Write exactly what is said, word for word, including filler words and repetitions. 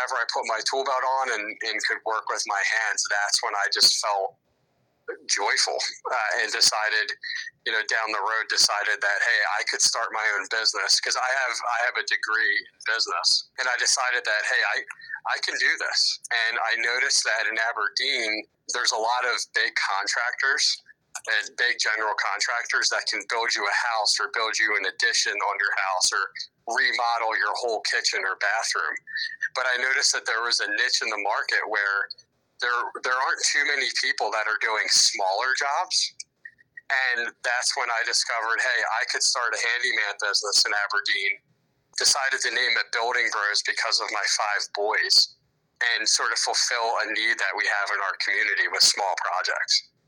whenever I put my tool belt on and, and could work with my hands, that's when I just felt joyful uh, and decided, you know, down the road decided that, hey, I could start my own business because I have I have a degree in business, and I decided that, hey, I I can do this. And I noticed that in Aberdeen, there's a lot of big contractors and big general contractors that can build you a house or build you an addition on your house or remodel your whole kitchen or bathroom. But I noticed that there was a niche in the market where there there aren't too many people that are doing smaller jobs. And that's when I discovered, hey, I could start a handyman business in Aberdeen. Decided to name it Building Bros because of my five boys and sort of fulfill a need that we have in our community with small projects.